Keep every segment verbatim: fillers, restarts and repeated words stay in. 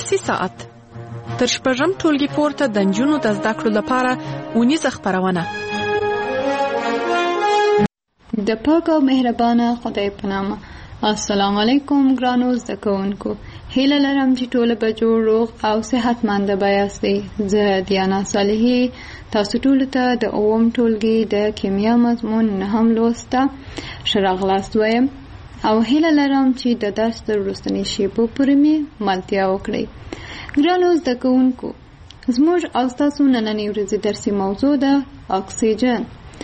درسي ساعت تر شپږم ټولګي پورته د نجونو د زده کړو لپاره اونیزه خپرونه. د پاک او مهربانه خدای په نامه. السلام علیکم ګرانو زده کوونکو. هیله لرم چې ټول به جوړ روغ او صحتمند یاستئ. زه دیانا صالحی تاسو ټول ته د اووم ټولګي د کیمیا مضمون نهم لوسته ښه راغلاست وایم او هیله لرم چې د درس تر وروستنۍ شیبو پورې مې ملتیا وکړئ. ګرانو زده کوونکو، زموږ او ستاسو نننۍ ورځې درسي موضوع ده اکسیجن.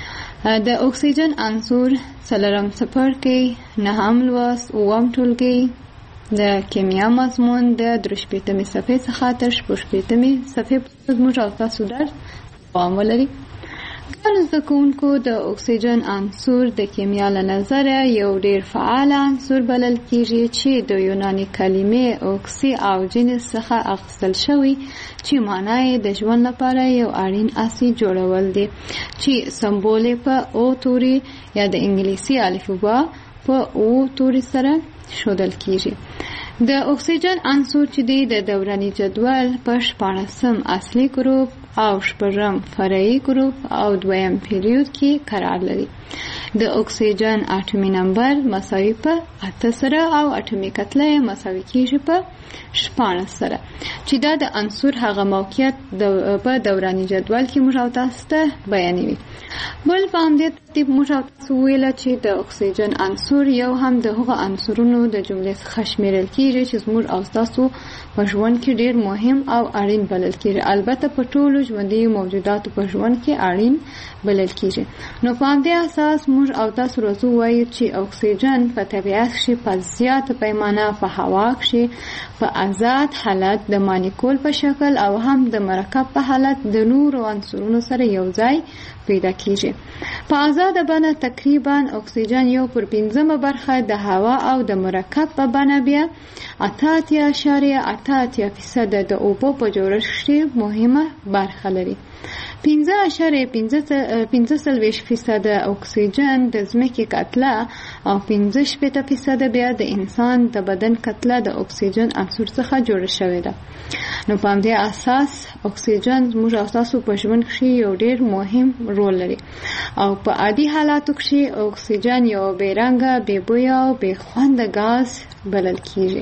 د اکسیجن عنصر څلورم څپرکی نهم لوست اووم ټولګي د کیمیا مضمون د درې شپېتمې صفحې څخه تر شپږ شپېتمې صفحې پورې زموږ او ستاسو درس دوام ولري. ګرانو زده کوونکو، د اکسیجن عنصر د کیمیا له نظره یو ډیر فعال عنصر بلل کیږي چې د یوناني کلمې اوکسی او جنس څخه اخیستل شوی چې معنی یې د ژوند لپاره یو اړین اسید جوړول دي چې سمبول په او توري یا د انګلیسي الفبا په او توري سره ښودل کیږي. د اکسیجن عنصر چې دی د دوراني جدول په شپاړسم اصلي ګروپ او شپږم فرعي ګروپ او دویم پیریود کې قرار لري. د اکسیجن اټومي نمبر مساوي په اته سره او اټومي کتله مساوي کیږي په شپاړس سره چې دا د عنصر هغه موقعیت په دوراني جدول کې موږ او تاسو ته بیانوي. بل په همدې ترتیب موږ او تاسو ویل چې د اکسیجن عنصر یو هم د هغو عنصرونو د جملې څخه شمیرل کیږي چې موږ او تاسو په ژوند کې ډیر مهم او اړین بلل کیږي. البته په ټولو ژوندي موجوداتو په ژوند کې اړین بلل کیږي. نو په همدې اساس موږ او تاسو روزو وایو چې اکسیجن په طبیعت کې په زیاته پیمانه په هوا کې په آزاد حالت د مالیکول په شکل او هم د مرکب په حالت د نورو عنصرونو سره یو ځای پیدا کیږي. په آزاده بڼه تقریبا اکسیجن یو پر پنځمه برخه د هوا او د مرکب په بڼه بیا اته اتیا اعشاریه اته اتیا فیصد د اوبو په جوړښت کې مهمه برخه لري. پنځه اعشاریه پنځه څلوېښت فیصد اکسیجن د ځمکې کتله او پنځه شپېته فیصد بیا د انسان د بدن کتله د اکسیجن عنصر څخه جوړه شوې ده. نو په همدې اساس اکسیجن زموږ او تاسو په ژوند کې یو ډیر مهم رول لري او په عادي حالاتو کې اکسیجن یو بې رنګه، بې بویه او بې خونده ګاز بلل کیږي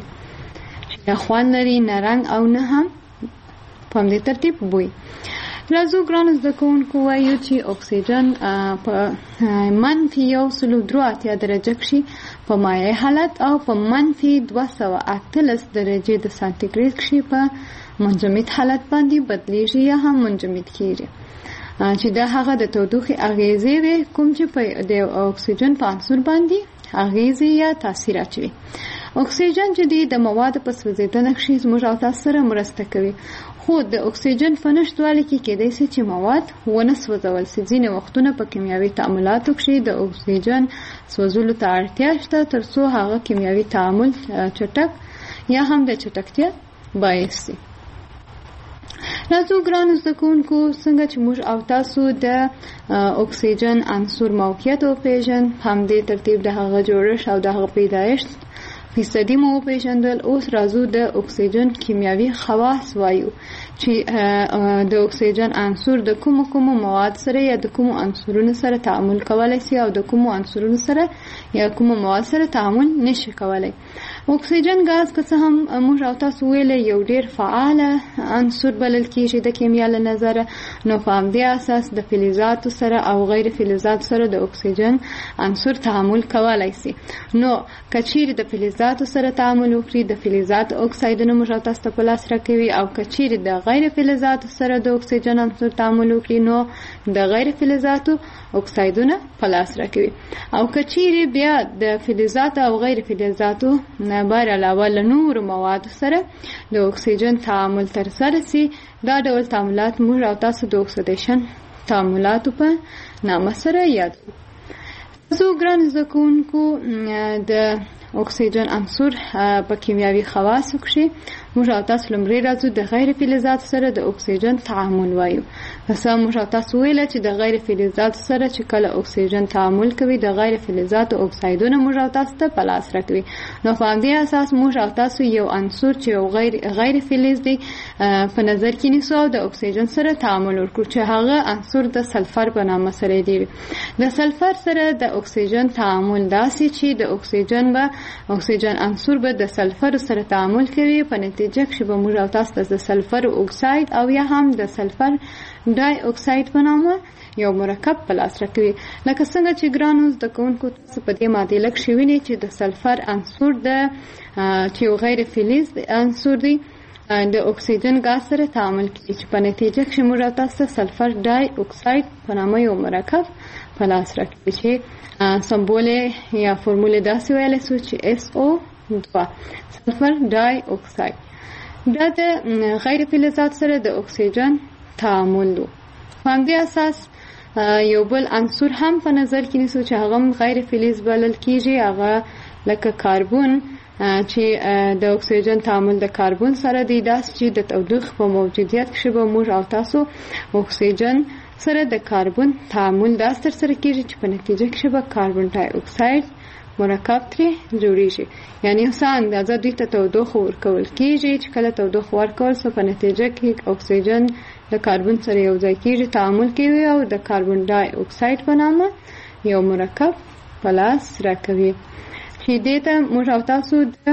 چې نه خوند لري، نه رنګ او نه هم په همدې ترتیب بوی. راځو ګرانو زده کوونکو وایو چې اکسیجن په منفي یو سلو درې اتیا درجه کې په مایع حالت او په منفي دوه سوه اتلس درجې د سانتیګریډ کې په منجمد حالت باندې بدلیږي یا هم منجمد کیږي چې دا هغه د تودوخې اغیزې وي کوم چې په د اکسیجن په عنصر باندې اغیزې یا تاثیر اچوي. اکسیجن چې د موادو په سوځیدنه کې زموږ او تاسو سره مرسته کوي، خو د اکسیجن په نشتوالي کې کېدای شي چې مواد ونه سوځول شي. ځینې وختونه په کیمیاوي تعاملاتو کې د اکسیجن سوځولو ته اړتیا شته ترڅو هغه کیمیاوي تعامل چټک یا هم د چټکتیا باعث شي. راځو ګرانو زده کوونکو، څنګه چې موږ او تاسو د اکسیجن عنصر موقعیت وپېژنو، همدې ترتیب د هغه جوړښت او د هغه پیدایښت فیصدي مو وپېژندل. اوس راځو د اکسیجن کیمیاوي خواص وایو چې د اکسیجن عنصر د کومو کومو مواد سره یا د کومو عنصرونو سره تعامل کولی شي او د کومو عنصرونو سره یا کومو مواد سره تعامل نشي کولی. اکسیجن ګاز که څه هم موږ او تاسو ویلې یو ډیر فعال عنصر بلل کیږي د کیمیا له نظره، نو په همدې اساس د فلزاتو سره او غیر فلزاتو سره د اکسیجن عنصر تعامل کولی شي. نو که چیرې د فلزاتو سره تعامل وکړي، د فلزاتو اکسایدونه موږ او تاسو ته په لاس راکوي، او که چیرې د غیر فلزاتو سره د اکسیجن عنصر تعامل وکړي نو د غیر فلزاتو اکسایدونه په لاس راکوي. او که چیرې بیا د فلزاتو او غیر فلزاتو بار علاوه له نورو موادو سره د اکسیجن تعامل ترسره شي، دا ډول تعاملات موږ او تاسو د اکسیدیشن تعاملاتو په نامه سره یادوو. زه ګران زده کوونکو د اکسیجن عنصر په کیمیاوي خواصو کې موږ او تاسو لمړی راځو د غیر فلزاتو سره د اکسیجن تعامل وایو. پس موږ او تاسو ویل چې د غیر فلزاتو سره چې کله اکسیجن تعامل کوي د غیر فلزاتو اکسایدونه موږ او تاسو ته په لاس راکوي. نو په همدې اساس موږ او تاسو یو عنصر چې یو غیر غیر فلز دی په نظر کې نیسو او د اکسیجن سره تعامل وکړو چې هغه عنصر د سلفر په نامه سره دی. د سلفر سره د اکسیجن تعامل داسې چې د اکسیجن به اکسیجن عنصر به د سلفر سره تعامل کوي، په نتیجه کې به موږ او تاسو د سلفر اکساید او یا هم د سلفر ډای اکساید په نامه یو مرکب په لاس راکوي. لکه څنګه چې ګرانو زده کوونکو تاسو په دې ماده لک شویني چې د سلفر عنصر د چې یو غیر فلز عنصر دی د اکسیجن غاز سره تعامل کوي چې په نتیجه کې موږ او تاسو سلفر ډای اکساید په نامه یو مرکب په لاس راکوي چې سمبول یا فرمول داسې ویل شو چې اس او دوه سلفر ډای اکساید. دا د غیر فلزات سره د اکسیجن تعامل دی. په همدې اساس یو بل عنصر هم په نظر کې نیسو چې هغه غیر فلز بلل کیږي، هغه لکه کاربن چې د اکسیجن تعامل د کاربن سره دی. داس چې د تودوخې په موجودیت کې به موږ او تاسو اکسیجن سره د کاربن تعامل داس تر سره کیږي چې په نتیجه کې به کاربن ډای اکساید مرکب ترې جوړیږي. یعنی څه اندازه دوی ته تودوخه ورکول کیږي چې کله تودوخه ورکول سو په نتیجه کې اکسیجن د کاربن سره یو ځای کیږي، تعامل کوي او د کاربن ډای اکساید په نامه یو مرکب په لاس راکوي چې دې ته موږ او تاسو د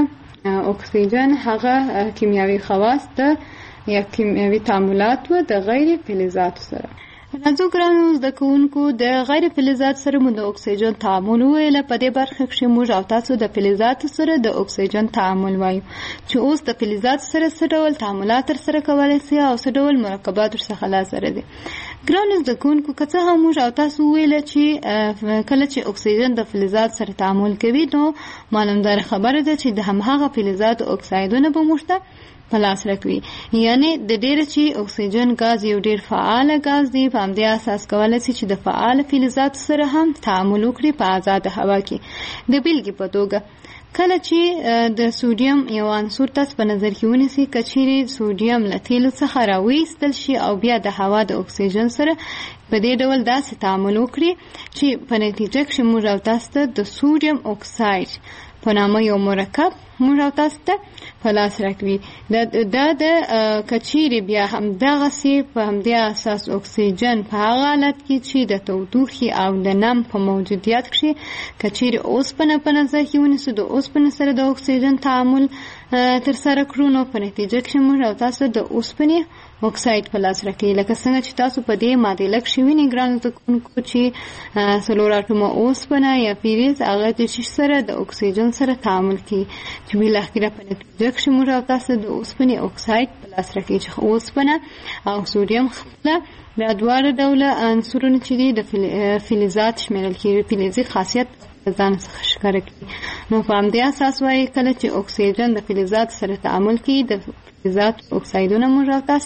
اکسیجن هغه کیمیاوي خواص د یا کیمیاوي تعاملات و د غیر فلزاتو سره. راځو ګرانو زده کوونکو د غیر فلزات سره مو د اکسیجن تعامل ویل. په دې برخه کې موږ او تاسو د فلزات سره د اکسیجن تعامل وایو چې اوس د فلزات سره څه ډول تعاملات تر سره کولای شي او څه ډول مرکبات څخه لاسره دي. ګرانو زده کوونکو که څه هم موږ او تاسو ویل چې کله چې اکسیجن د فلزات سره تعامل کوي نو معلومدار خبره ده چې د همغه فلزات اکسایدونه به موږ ته په لاس راکوي. یعنی د ډېر چې اکسیجن غاز یو ډېر فعال غاز دی، په همدې اساس کولای شي چې د فعال فلزات سره هم تعامل وکړي په آزاد هوا کې. د بیلګې په توګه کله چې د سوډیم یو عنصر تاسو په نظر کې ونیسئ، کچېرې سوډیم له تیلو څخه راویستل شي او بیا د هوا د اکسیجن سره په دې ډول داسې تعامل وکړي چې په نتیجه کې موږ او تاسو ته د سوډیم اکساید په نامه یو مرکب موږ او تاسو ته په لاس راکوي. دا د کچېرې بیا همدغسې په همدې اساس اکسیجن په هغه حالت کې چې د تودوخې او د نم په موجودیت کې کچېرې اوسپنه په نظر کې ونیسو، د اوسپنې سره د اکسیجن تعامل تر سره کړو نو په نتیجه کې موږ او تاسو د اوسپنې اکساید په لاس راکوي. لکه څنګه چې تاسو په دې ماده لک شویني ګرانو زده کوونکو چې څلور اټومه اوسپنه یا فلز هغه د شیش سره د اکسیجن سره تعامل کوي چې بالاخره په نتیجه کې موږ او تاسو د اوسپنې اکساید په لاس راکوي چې اوسپنه او سوډیم خپل د دواړو ډوله عنصرونه چې دي د فلزات شمیرل کیږي، فلزي خاصیت ځان څخه ښکاره کوي. نو په همدې اساس وایي کله چې اکسیجن د فلزات سره تعامل کوي د فلزات اکسایدونه موږ او تاسو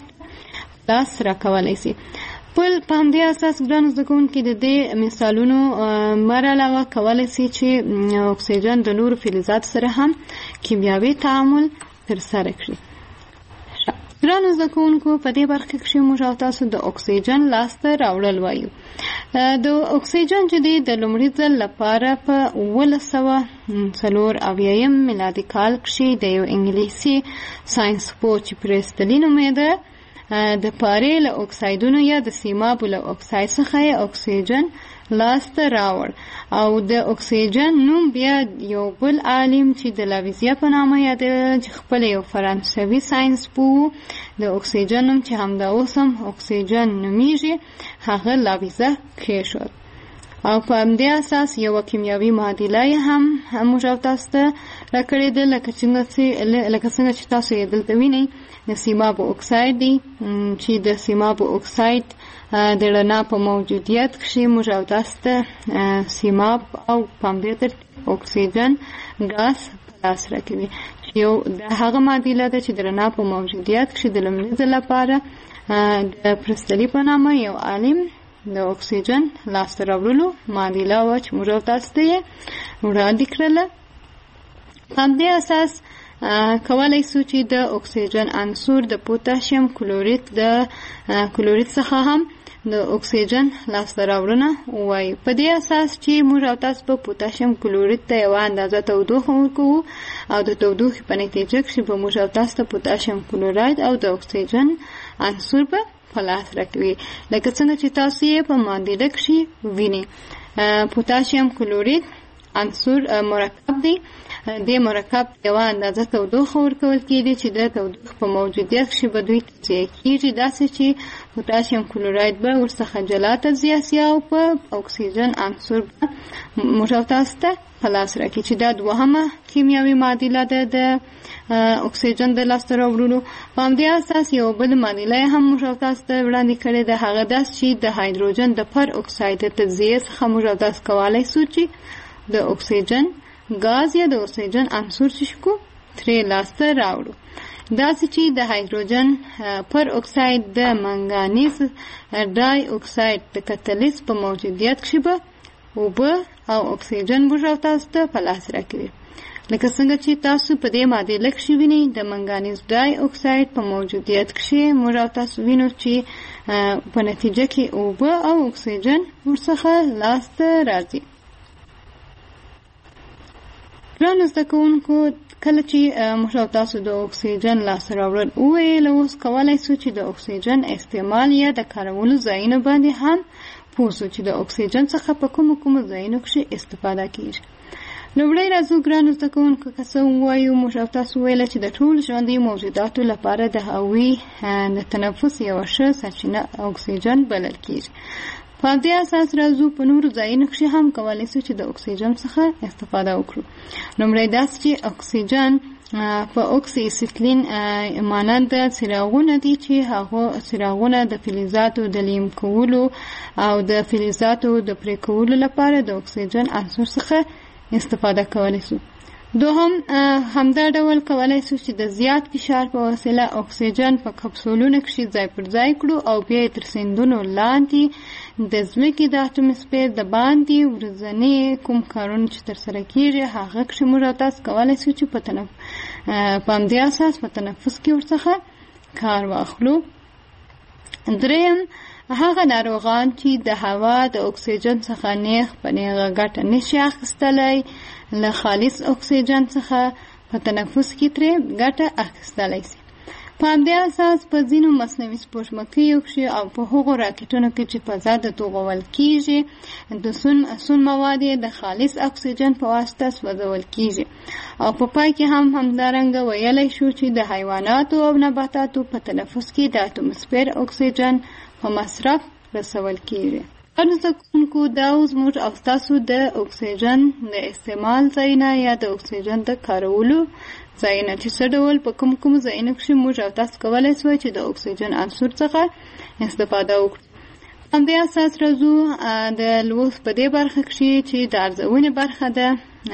لاس راکولی شي. بل په همدې اساس ګرانو زده کوونکي د دې مثالونو مر علاوه کولی شي چې اکسیجن د نورو فلزاتو سره هم کیمیاوي تعامل ترسره کړي. ګرانو زده کوونکو په دې برخه کې موږ او تاسو د اکسیجن لاسته راوړل وایو. د اکسیجن چې دی د لومړي ځل لپاره په اوولس سوه څلور اویایم میلادي کال کې د یو انګلیسي ساینسپوه چې پریستلي نومېده د پارې له اکسایدونو یا د سیمابو له اکساید څخه اکسیجن لاسته راوړ او د اکسیجن نوم بیا یو بل عالم چې د لاویزیا په نامه یادېده چې خپل یو فرانسوي ساینسپوه د اکسیجن نوم چې همدا اوس هم اکسیجن نومیږي هغه لاویزه کېښود. او په همدې اساس یو کیمیاوي معادله هم موږ او تاسو ته راکړې ده لکه څنګه چې تاسو یې دلته وینئ. د سیمابو اکساید دی چې د سیمابو اکساید د رڼا په موجودیت کې موږ او تاسو ته سیماب او په همدې ترتیب اکسیجن ګاز په لاس راکوي. یو د هغه معادله ده چې د رڼا په موجودیت کې د لومړي ځل لپاره د پرستلي په نامه یو عالم د اکسیجن لاسته راوړلو معادله وه چې موږ او تاسو ته یې وړاندې کړله. په همدې اساس کولای شو چې د اکسیجن عنصر د پوتاشیم کلورید د کلورید څخه هم د اکسیجن لاسته راوړنه وایي. په دې اساس چې موږ او تاسو په پوتاشیم کلورید ته یوه اندازه تودوخه ورکوو او د تودوخې په نتیجه کې به موږ او تاسو ته پوتاشیم کلوراید او د اکسیجن عنصر به په لاس راکوي. لکه څنګه چې تاسو یې په معادله کې وینئ. پوتاشیم کلورید عنصر مرکب دی. د مرکب یوه اندازه تودوخه ورکول کېږي چې د تودوخې په موجودیت کې به دوی تجزیه کېږي، داسې چې پوتاشیم کلوراید به ورڅخه جلا تجزیه سي او په اکسیجن عنصر به موږ او تاسو ته په لاس راکړي چې دا دوهمه کیمیاوي معادله ده د اکسیجن د لاسته راوړلو. په همدې اساس یو بل معادله هم موږ او تاسو ته وړاندې کړې ده، هغه داسې چې د هایدروجن د پر اکساید د تجزیې څخه موږ او تاسو کولی شو چې د اکسیجن ګاز یا د اکسیجن عنصر چې کو ترې لاسته راوړو. داسې چې د هایدروجن پر اکساید د منګانیز ډای اکساید د کتلیس په موجودیت کې به اوبه او اکسیجن موږ او تاسو ته په لاس راکوي. لکه څنګه چې تاسو په دې معادله کې وینئ د منګانیز ډای اکساید په موجودیت کې موږ او تاسو وینو چې په نتیجه کې اوبه او اکسیجن ورڅخه لاسته راځي. ګرانو زده کوونکو، کله چې موږ او تاسو د اکسیجن لاسته راوړل وویل، اوس کولی شو چې د اکسیجن استعمال یا د کارولو ځایونو باندې هم پوه شو چې د اکسیجن څخه په کومو کومو ځایونو کې استفاده کېږي. لومړی راځو ګرانو زده کوونکو، که څه ووایو موږ او تاسو ویله چې د ټولو ژوندیو موجوداتو لپاره د هغوی د تنفس یوه ښه سرچینه اکسیجن بلل کېږي. په دې اساس راځو په نورو ځایونو کې هم کولی شو چې د اکسیجن څخه استفاده وکړو. لومړی داسې چې اکسیجن په اکسی اسیتلین مانند څراغونه دي چې هغه څراغونه د فلزاتو د لیم کولو او د فلزاتو د پرې کولو لپاره د اکسیجن عنصر څخه استفاده کولی شو. دوهم همدا ډول کولی شو چې د زیات فشار په وسیله اکسیجن په کپسولونو کې ځای پر ځای کړو او بیا یې تر سیندونو لاندې د ځمکې د اټموسفیر د باندې ورځنی کوم کارونه چې ترسره کېږي هغه کې موږ او تاسو کولی شو چې په تنف په همدې اساس په تنفس کې ورڅخه کار واخلو. دریم هغه ناروغان چې د هوا د اکسیجن څخه نیغ په نیغه ګټه نشي اخیستلی، له خالص اکسیجن څخه په تنفس کې ترې ګټه اخیستلی شي. په همدې اساس په ځینو مصنوعي سپوږمکیو کې او په هغو راکټونو کې چې فضا ته توغول کېږي د سون سون مواد د خالص اکسیجن په واسطه سوځول کېږي. او په پای کې هم همدارنګه ویلی شو چې د حیواناتو او نباتاتو په تنفس کې د اټموسفیر اکسیجن په مصرف رسول کېږي. ګرانو زده کوونکو، دا اوس موږ او ستاسو د اکسیجن د استعمال ځایونه یا د اکسیجن د کارولو ځایونه چې څه ډول په کوم کوم ځایونو کې موږ او تاسو کولی شوی چې د اکسیجن عنصر څخه استفاده وکړو. همدې اساس راځو د لوست په دې برخه کې چې د ارزونې برخه ده.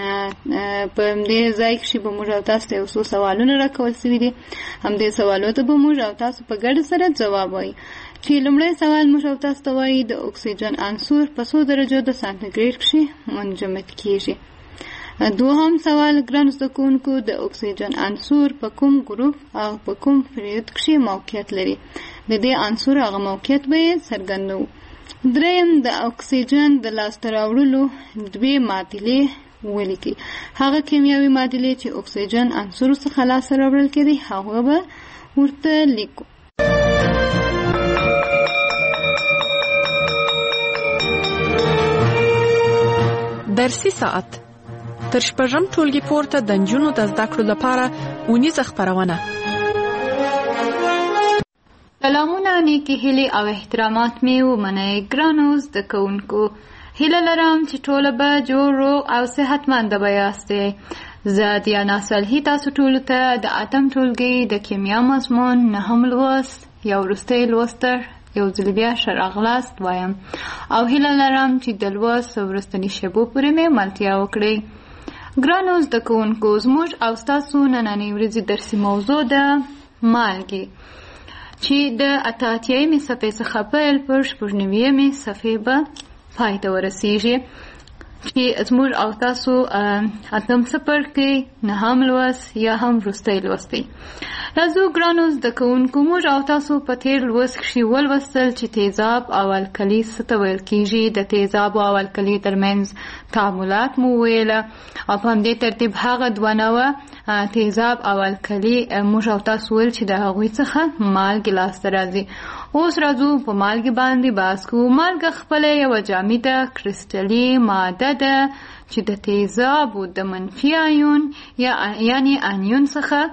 په همدې ځای کې به موږ او تاسو ته یو څو سوالونه راکول شوي دي. همدې سوالو ته به موږ او تاسو په ګډه سره ځواب وایي. چې لومړی سوال موږ او تاسو ته وایي د اکسیجن عنصر په څو درجو د سانتیګریډ کې منجمد کېږي. دوهم سوال ګرانو زده کوونکو، د اکسیجن عنصر په کوم ګروپ او په کوم پریود کې موقعیت لري؟ د دې عنصر هغه موقعیت به یې څرګندوو. دریم د اکسیجن د لاسته راوړلو دوې معادلې ولیکئ. هغه کیمیاوي معادلې چې اکسیجن عنصر څخه لاسته راوړل کېدي هغه به ورته لیکو. درسي ساعت تر شپږم ټولګي پورته د نجونو د زده کړو لپاره اونیزه خپرونه. سلامونه، نیکې هیلې او احترامات مې ومنئ ګرانو زده کوونکو. هیله لرم چې ټوله به جوړ روغ او صحتمنده به یاستئ. زه دیانا صالحي تاسو ټولو ته د اتم ټولګي د کیمیا مضمون نهم لوست یا وروستی لوست یو ځل بیا ښه راغلاست وایم او هیله لرم چې د لوست وروستني شیبو پورې مې ملتیا وکړئ. ګرانو زده کوونکو، زموږ او ستاسو نننۍ ورځې درسي موضوع ده مالګې، چې د اته اتیایمې صفحې څخه پیل پر شپږ نویمې صفحې به پای ته ورسیږي. چې زموږ او تاسو اتم څپرکی نهم لوست یا هم وروستی لوست دی. راځو ګرانو زده کوونکو، موږ او تاسو په تېر لوست کښې ولوستل چې تیزاب او القلي څه ته ویل کېږي. د تیزاب او القلي ترمنځ تعاملات مو ویله او په همدې ترتیب هغه دوه نوعه تیزاب او القلي موږ او تاسو ویل چې د هغوی څخه مالګې لاسته راځي. اوس راځو په مالګې باندې بحث کوو. مالګه خپله یوه جامده کرسټلي ماده ده چې د تیزابو د منفي ایون یا یعنی انیون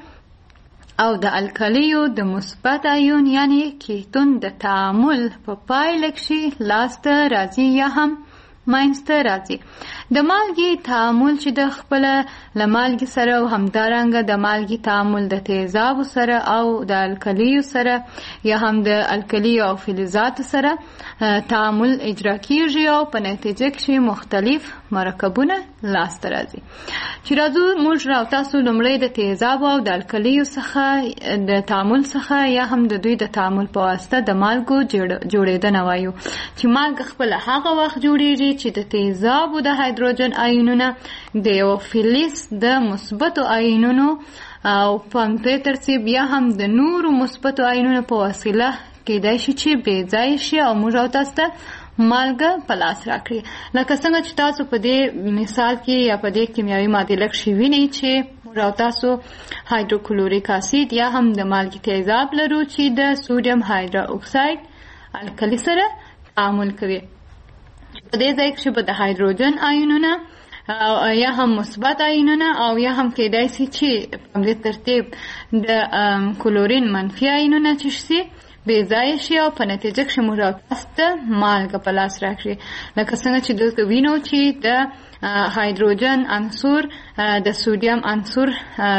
څخه او د القلیو د مثبت ایون یعنی کیتون د تعامل په پایله کښې لاسته راځي یا هم منځته راځي. د مالګې تعامل چې د خپله له مالګې سره او همدارنګه د مالګې تعامل د تیزابو سره او د القلیو سره یا هم د القلیو او فلزاتو سره تعامل اجرا کیږي او په نتیجه کښې مختلف مرکبونه لاسته راځي. چې راځو موږ را تاسو لومړی د تیزابو او د القلیو څخه د تعامل څخه یا هم د دوی د تعامل په واسطه د مالګو جوړېدنه وایو. چې مالګه خپله هغه وخت جوړېږي چې د تیزابو د هایدروجن ایونونه د یو فلز د مثبتو ایونونو او په همدې ترتیب یا هم د نورو مثبتو ایونونو په وسیله کېدای شي چې بې ځایه شي او موږ او تاسو ته مالګه په لاس راکړي. لکه څنګه چې تاسو په دې مثال کې یا په دې کیمیاوي معادله کښې وینئ چې موږ او تاسو هایدروکلوریک اسید یا هم د مالګې تیزاب لرو چې د سودیم هایدرو اکساید القلي سره تعامل کوي. په دې ځای کښې به د هایدروجن ایونونه یا هم مثبت ایونونه او یا هم کېدای شي چې په همدې ترتیب د کلورین منفي ایونونه چې شي بې ځایه شي او په نتیجه کښې موږ او تاسو ته مالګه په لاس راکړي. لکه څنګه چې دلته وینو چې د هایدروجن عنصر د سودیم عنصر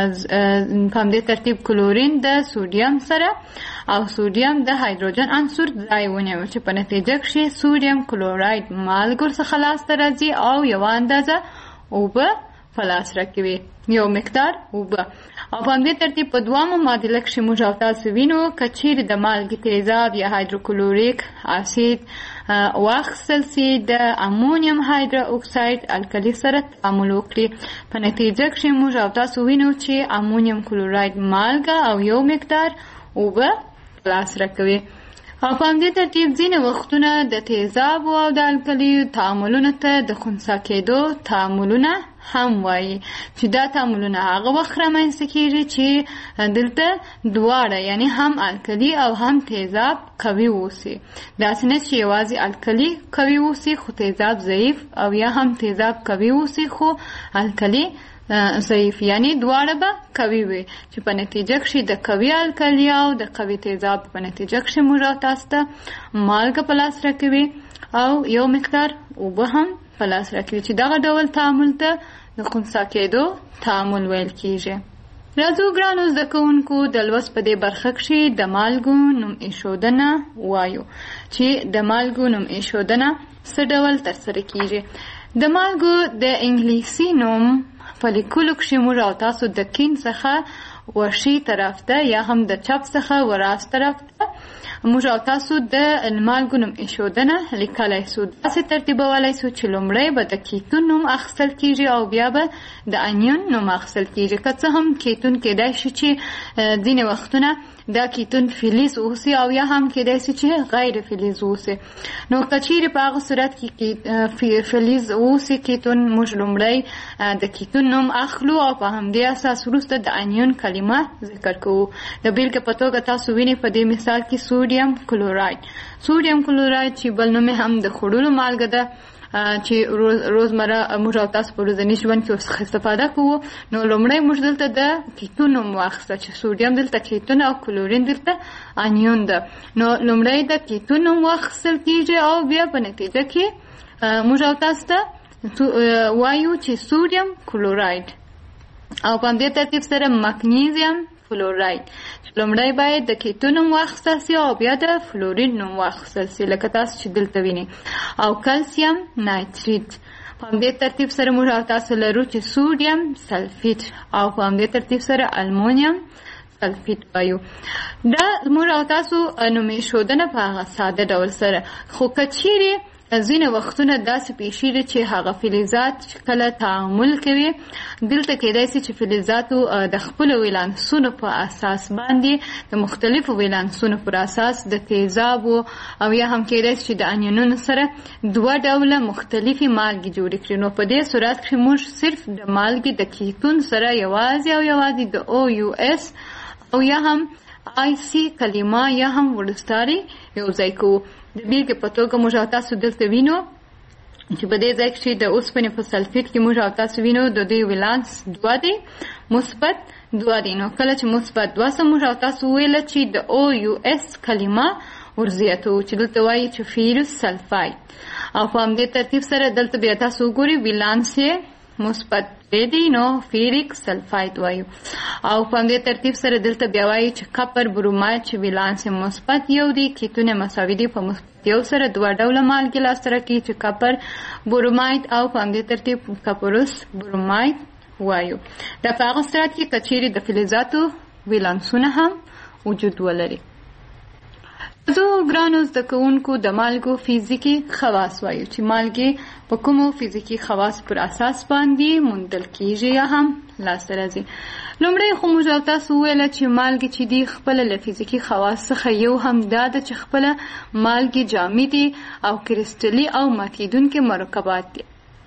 په همدې ترتیب کلورین د سودیم سره او سودیم د هایدروجن عنصر ځای ونیو چې په نتیجه کښې سودیم کلوراید مالګو څخه لاسته راځي او یوه اندازه اوبه په لاس راکوي، یو مقدار اوبه. او په همدې ترتیب په دوامه معادله کښې موږ او تاسو وینو که چیرې د مالګې تیزاب یا هایدروکلوریک اسید واخیستل سي د امونیم هایدرو اکساید القلي سره تعامل وکړي، په نتیجه کښې موږ او تاسو وینو چې امونیم کلوراید مالګه او یو مقدار اوبه لاس راکوي. او په همدې ترتیب ځینې وختونه د تیزابو او د القلیو تعاملونو ته د خنثی کېدو تعاملونه هم وایي چې دا تعاملونه هغه وخت رامنځته کېږي چې دلته دواړه یعنی هم القلي او هم تیزاب قوي اوسي. داسې نه چې یوازې القلي قوي اوسي خو تیزاب ضعیف او یا هم تیزاب قوي اوسي خو القلي ضعیف، یعنی دواړه به قوي وي چې په نتیجه کښې د قوي القلي او د قوي تیزاب په نتیجه کښې موږ او تاسو ته مالګه په لاس راکوي او یو مقدار اوبه هم په لاس راکوي چې دغه ډول تعامل ته د خنثی کېدو تعامل ویل کېږي. راځو ګرانو زده کوونکو د لوست په دې برخه کښې د مالګو نوم ایښودنه وایو چې د مالګو نوم ایښودنه څه ډول ترسره کېږي. د مالګو د انګلیسي نوم په لیکلو کښې موږ او تاسو د کیڼ څخه وښي طرف ته یا هم د چپ څخه وراست طرف ته موږ او تاسو د مالګو نوم ایښودنه لیکلی سو. داسې ترتیبولی سو چې لومړی به د کیتون نوم اخیستل کېږي او بیا به د انیون نوم اخیستل کېږي. که څه هم کیتون کېدای شي چې ځینې وختونه دا کیتون فلز اوسي او یا هم کېدای شي چې غیر فلز اوسي. نو که چیرې په هغه صورت کې فلز اوسي کیتون موږ لومړی د کیتون نوم اخلو او په همدې اساس وروسته د انیون کلمه ذکر کوو. د بیلګې په توګه تاسو وینئ په دې مثال کې سودیم کلوراید. سودیم کلوراید چې بل نوم هم د خوړلو مالګه ده چې روزمره موږ او تاسو په ورځني ژوند کې استفاده کوو. نو لومړی موږ دلته د کیتون نوم واخیسته چې سودیم دلته کیتون او کلورین دلته انیون ده. نو لومړی د کیتون نوم واخیستل کېږي او بیا په نتیجه کې موږ او تاسو ته وایو چې سودیم کلوراید او په همدې ترتیب سره مګنیزیم فلوراید. لومړی باید د کیتون نوم واخیستل سي او بیا د فلورین نوم واخیستل سي لکه تاسو چې دلته وینئ. او کلسیم نایتریت په همدې ترتیب سره موږ او تاسو لرو چې سودیم سلفیت او په همدې ترتیب سره المونیم سلفیت وایو. دا موږ او تاسو نوم ایښودنه په هغه ساده ډول سره. خو که چیرې ځینې وختونه داسې پیښیږي چې هغه فلزات کله تعامل کوي دلته کېدای شي چې فلزاتو د خپلو ولانسونو په اساس باندې د مختلفو ولانسونو پر اساس د تیزابو او یا هم کېدای شي چې د انیونونو سره دوه ډوله مختلفې مالګې جوړې کړي. نو په دې صورت کې موږ صرف د مالګې د کیتون سره یوازې او یوازې د او یو اس او یا هم آی سی کلمه یا هم ورستاري یو ځای کوو. د بیلګې په توګه موږ او تاسو دلته وینو چې په دې ځای کې د اوسپنې په سلفیټ کې موږ او تاسو وینو د دوی ولانس دوه دی، مثبت دوه دی. نو کله چې مثبت دوه سه موږ او تاسو ویله چې د او یو اس کلمه ورزیاتو چې دلته وایي چې فیروس سلفاید او په همدې ترتیب سره دلته بیا تاسو وګورئ ولانس یې مثبت دی نو فیریک سلفاید وایو او په همدې ترتیب سره دلته بیا وایي چې کپر بروماید چې ولانس مثبت یو دی کیتونه مساوي دي په مثبت یو سره دوه ډوله مالګې لاسته راکوي چې کپر بروماید او په همدې ترتیب کپروس بروماید وایو. دا په هغه صورت کې که چیرې د فلزاتو ولانسونه هم وجود ولري. زه ګرانو زده کوونکو د مالګو فزیکي خواص وایو چې مالګې په کومو فزیکي خواص پر اساس باندې موندل کیږي یا هم لاسته راځي. لومړی خو موږ او تاسو وویله چې مالګې چې دي خپله له فزیکي خواص څخه یو هم دا ده چې خپله مالګې جامدي او کریسټلي او ماتېدونکي مرکبات دي.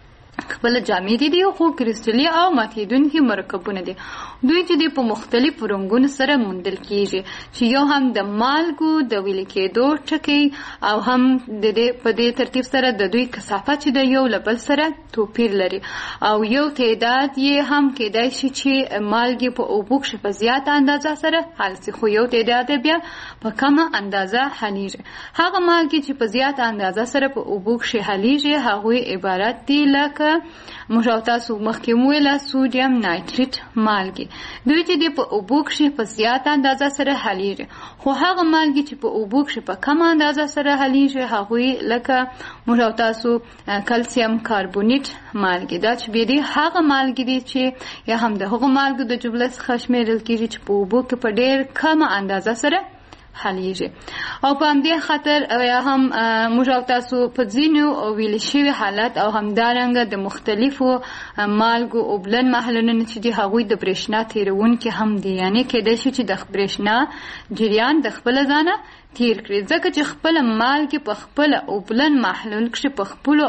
خپل جامدي دي خو کریسټلي او ماتېدونکي مرکبونه دي. دوی چې دي په مختلفو رنګونو سره موندل کیږي چې یو هم د مالګو د ویلې کېدو ټکي او هم د دې په دې ترتیب سره د دوی کثافت چې د یو له بل سره توپیر لري او یو تعداد یې هم کېدای شي چې مالګې په اوبو کښې په زیاته اندازه سره حل شي خو یو تعداد بیا په کمه اندازه حلیږي. هغه مالګې چې په زیاته اندازه سره په اوبو کښې حلیږي هغوی عبارت دي لکه موږ او تاسو مخکې مو ویله سودیم نایتریت مالګې. دوی چې دي په اوبو کښې په زیاته اندازه سره حلیږي خو هغه مالګې چې په اوبو کښې په کمه اندازه سره حلیږي هغوی لکه موږ او تاسو کلسیم کاربونیټ مالګې. دا چې بیا دي هغه مالګې دي چې یا هم د هغو مالګو د جملې څخه شمېرل کېږي چې په اوبو کې په ډېر کمه اندازه سره حلیږي او په همدې خاطر یا هم موږ او تاسو په ځینو ویل شوي حالت او همدارنګه د مختلفو مالګو اوبلن محلولونه چې دي هغوی د برېښنا تېرونکي هم دي، یعنې کېدای شي چې د برېښنا جریان د خپله ځانه تیر کړي ځکه چې خپله مالګې په خپله اوبلن محلول کښې په خپلو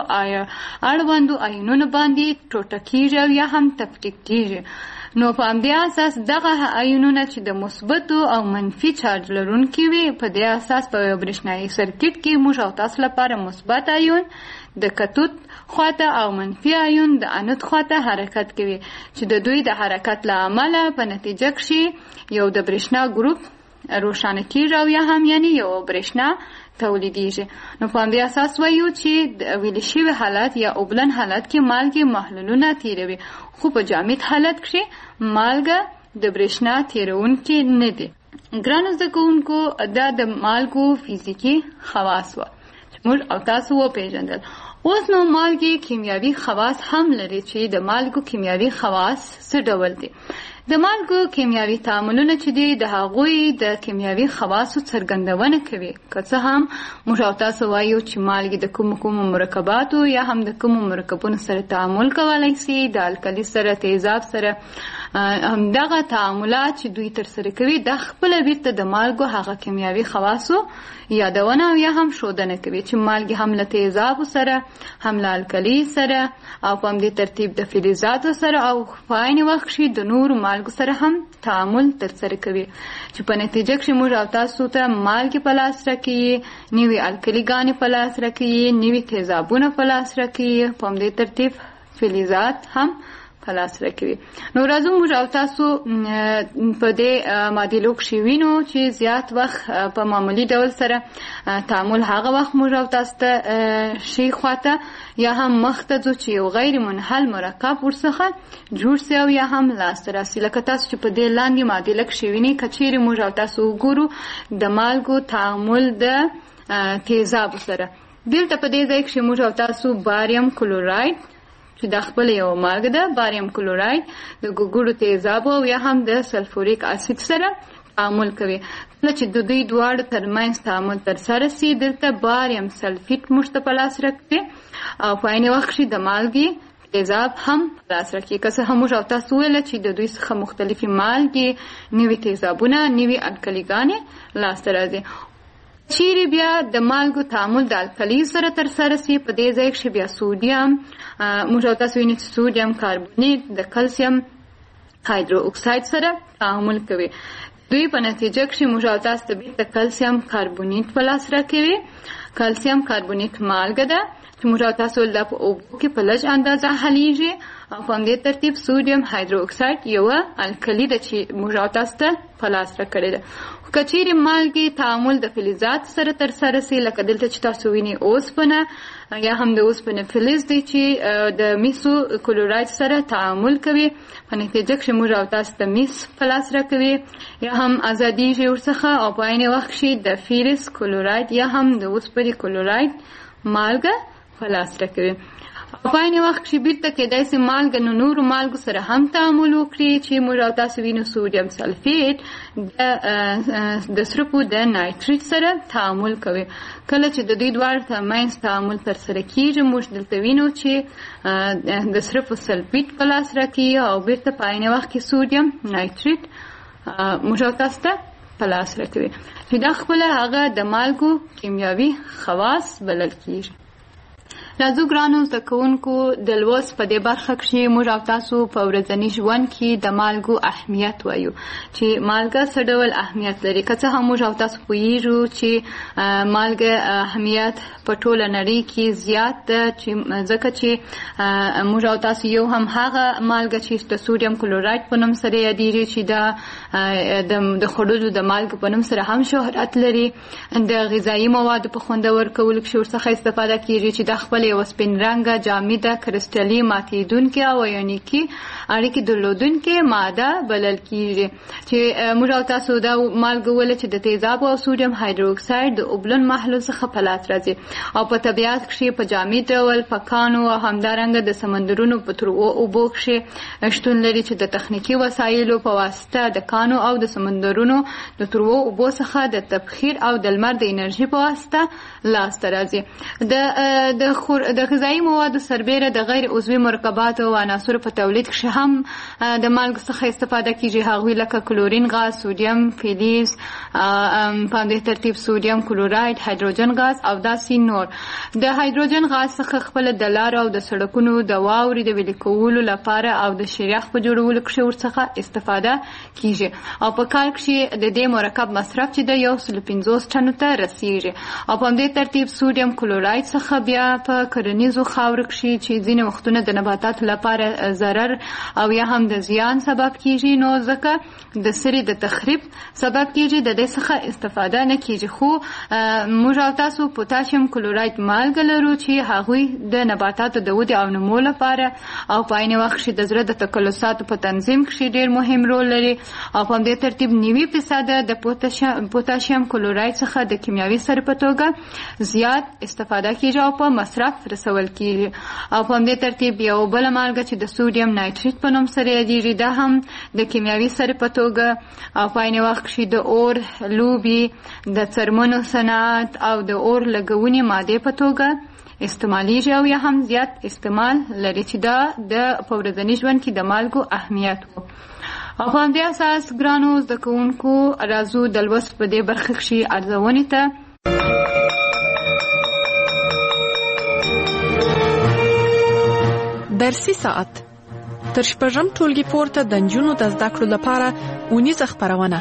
اړوندو آیونونو باندې ټوټه کېږي او یا هم تفکیک کېږي. نو په همدې اساس دغه آیونونه چې د مثبتو او منفي چارج لرونکي وي په دې اساس په یو برېښنایي سرکټ کې موږ او تاسو لپاره مثبت آیون د کتود خواته او منفي آیون د انود خواته حرکت کوي چې د دوی د حرکت له امله په نتیجه کښې یو د برېښنا ګروپ روښانه کېږي او یا هم یعنې یو برېښنا تولیدیږي. نو په همدې اساس وایو چې د ویلې شوي حالت یا اوبلن حالت کې مالګې محلولونه تیروي خو په جامد حالت کښې مالګه د برېښنا تیرونکي نه دي. ګرانو زده کوونکو دا د مالګو فزیکي خواص وه چې موږ او تاسو وپېژندل. اوس نو مالګې کیمیاوي خواص هم لري چې د مالګو کیمیاوي خواص څه ډول دي. د مالګو کیمیاوي تعاملونه چې دي د هغوی د کیمیاوي خواصو څرګندونه کوي. که څه هم موږ او تاسو وایو چې مالګې د کومو کومو مرکباتو یا هم د کومو مرکبونو سره تعامل کولی شي د الکلي سره تیزاب سره همدغه تعاملات چې دوی ترسره کوي دا خپله بیرته د مالګو هغه کیمیاوي خواصو یادونه او یا هم ښودنه کوي چې مالګې هم له تیزابو سره هم له الکلي سره او په همدې ترتیب د فلزاتو سره او په عین وخت کښې د نورو مالګو سره هم تعامل ترسره کوي چې په نتیجه کښې موږ او تاسو ته مالګې په لاس راکوي، نوي الکلي ګانې په لاس راکوي، نوي تیزابونه په لاس راکوي، په همدې ترتیب فلزات هم په لاس راکوي. نو راځو موږ او تاسو په دې معادلو کښې وینو چې زیات وخت په معمولي ډول سره تعامل هغه وخت موږ او تاسو ته ښي خواته یا هم مخ ته ځو چې یو غیر منحل مرکب ورڅخه جوړ سي او یا هم لاسته راسي. لکه تاسو چې په دې لاندې معادله کښې وینئ که چیرې موږ او تاسو وګورو د مالګو تعامل د تیزابو سره دلته په دې ځای کښې موږ او تاسو باریم کلوراید چې دا خپل یو مالګه ده باریم کلوراید د ګوګړو تیزابو او یا هم د سلفوریک اسید سره تعامل کوي. کله چې د دوی دواړو ترمنځ تعامل ترسره سي دلته باریم سلفیټ موږ ته په لاس راکوي او په عین وخت کې د مالګې تیزاب هم په لاس راکوي. که څه هم موږ او تاسو ویله چې د دوی څخه مختلفې مالګې نوي تیزابونه نوي الکلیګانې لاسته راځي. چیرې بیا د مالګو تعامل د الکلی سره ترسره سي په دې ځای کښې بیا سودیم موږ او تاسو وینو چې سودیم کاربونیت د کلسیم هایدرو اکساید سره تعامل کوي. دوی په نتیجه کښې موږ او تاسو ته بیرته کلسیم کاربونیت په لاس راکوي. کلسیم کاربونیت مالګه ده چې موږ او تاسو دا په اوبو کې په لږ اندازه حلیږي او په همدې ترتیب سودیم هایدرو اکساید یوه الکلي ده چې موږ او تاسو ته په لاس راکړې ده. که چیرې مالګې تعامل د فلزات سره ترسره سي لکه دلته چې تاسو وینئ اوسپنه یا هم د اوسپنې فلز دی چې د میسو کلوراید سره تعامل کوي په نتیجه کښې موږ او تاسو ته میس په لاس راکوي یا هم ازادیږي ورڅخه او په عین وخت کښې د فیرس کلوراید یا هم د اوسپنې کلوراید مالګه په لاس راکوي. او په عین وخت کښې بیرته کیدای سي مالګه نو نورو مالګو سره هم تعامل وکړي چې موږ او تاسو وینو سودیم سلفیټ د د سرپو د نایتریټ سره تعامل کوي. کله چې د دوی دواړو ترمنځ تعامل ترسره کېږي موږ دلته وینو چې د سرپو سلفیټ په لاس راکوي او بیرته په عین وخت کې سودیم نایتریټ موږ او تاسو ته په لاس راکوي چې دا خپله هغه د مالګو کیمیاوي خواص بلل کېږي. راځو ګرانو زده کوونکو د لوست په دې برخه کښې موږ او تاسو په ورځني ژوند کې د مالګو اهمیت وایو چې مالګه څه ډول اهمیت لري. که څه هم موږ او تاسو پوهېږو چې مالګه اهمیت په ټوله نړۍ کې زیات ده چې ځکه چې موږ او تاسو یو هم هغه مالګه چې د سودیم کلوراید په نوم سره یادېږي چې دا د خوړلو د مالګې په نوم سره هم شهرت لري. د غذایي موادو په خوندور کولو کښې ورڅخه استفاده کېږي چې دا خپل یوه سپین رنګه جامده کرسټلي ماتېدونکې او ایونیکي اړیکې درلودونکې ماده بلل کېږي چې موږ او تاسو دا مالګه وله چې د تیزابو او سودیم هایدروکساید د اوبلن محلول څخه په لاس راځي او په طبیعت کښې په جامد ډول په کانو او همدارنګه د سمندرونو په تروو اوبو کښې شتون لري چې د تخنیکي وسایلو په واسطه د کانو او د سمندرونو د تروو اوبو څخه د تبخیر او د لمر د انرژي په واسطه لاسته راځي. د د د غذایي موادو سربیره د غیر عضوي مرکباتو او عناصرو په تولید کښې هم د مالګو څخه استفاده کېږي هغوی لکه کلورین غاز سودیم فلز په همدې ترتیب سودیم کلوراید هایدروجن غاز او داسې نور. د هایدروجن غاز څخه خپله د لارو او د سړکونو د واورې د ویلې کولو لپاره او د شریخ په جوړولو کښې ورڅخه استفاده کېږي او په کال کښې د دې مرکب مصرف چې د یو سلو پنځوس ټنو ته رسېږي. او په همدې ترتیب سودیم کلوراید څخه بیا په کرنیزو خاورو کښې چې ځینې وختونه د نباتاتو لپاره ضرر او یا هم د زیان سبب کېږي نو ځکه د سرې د تخریب سبب کېږي د دې څخه استفاده نه کېږي. خو موږ او تاسو پوتاشیم کلوراید مالګه لرو چې هغوی د نباتاتو د ودې او نمو لپاره او په عین وخت کښې د زړه د تکلساتو په تنظیم کښې ډېر مهم رول لري او په همدې ترتیب نوي فیصده د پوتاشیم کلوراید څخه د کیمیاوي سرې په توګه زیات استفاده کېږي او په مصرف رسول کېږي. او په همدې ترتیب یو بله مالګه چې د سودیم نایتریټ په نوم سره یادېږي دا هم د کیمیاوي سرې په توګه او په عین وخت کښې د اور لوبې د څرمنو صنعت او د اور لګونې مادې په توګه استعمالیږي او یا هم زیات استعمال لري چې دا د په ورځني ژوند کې د مالګو اهمیت و. او په همدې اساس ګرانو زده کوونکو راځو د لوست په دې برخه کښې ارزونې ته. درسي ساعت تر شپږم ټولګي پورته د نجونو د زده کړو لپاره اونیزه خپرونه.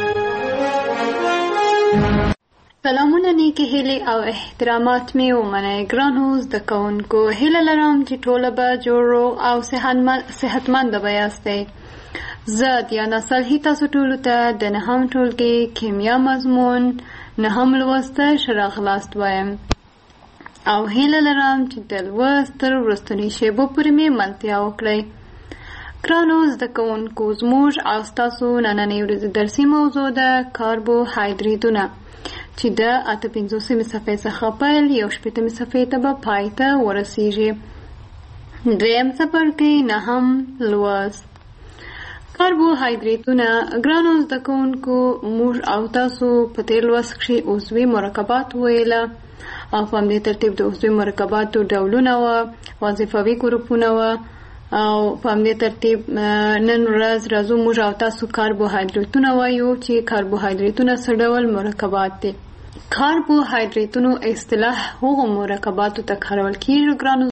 سلامونه نیکې هیلې او احترامات مې ومنئ ګرانو زده کوونکو. هیله لرم چې ټوله به جوړ روغ او صحتمنده به یاستئ. زه دیانا صالحي تاسو ټولو ته د نهم ټولګي کیمیا مضمون نهم لوست ښه راغلاست وایم او هیله لرم چې د لوست تر وروستنۍ شیبو پورې مې ملتیا وکړئ. ګرانو زده کوونکو زموږ او ستاسو نننۍ ورځې درسي موضوع ده کاربوهایدریتونه چې د اته پنځوسمې صفحې څخه پیل یو شپېتمې صفحې ته به پای ته ورسیږي. دریم څپرکی نهم لوست کاربوهایډریټونه ګرانو زده کوونکو موږ او تاسو په تیر لوست کښې عضوي مرکبات ویله او په همدې ترتیب د عضوي مرکباتو ډولونه وه، وظیفوي ګروپونه وه او په همدې ترتیب نن ورځ راځو موږ او تاسو کاربوهایډریټونه وایو چې کاربوهایډریټونه څه ډول مرکبات دي. کاربوهایډریټونو اصطلاح هغو مرکباتو ته کارول کېږي ګرانو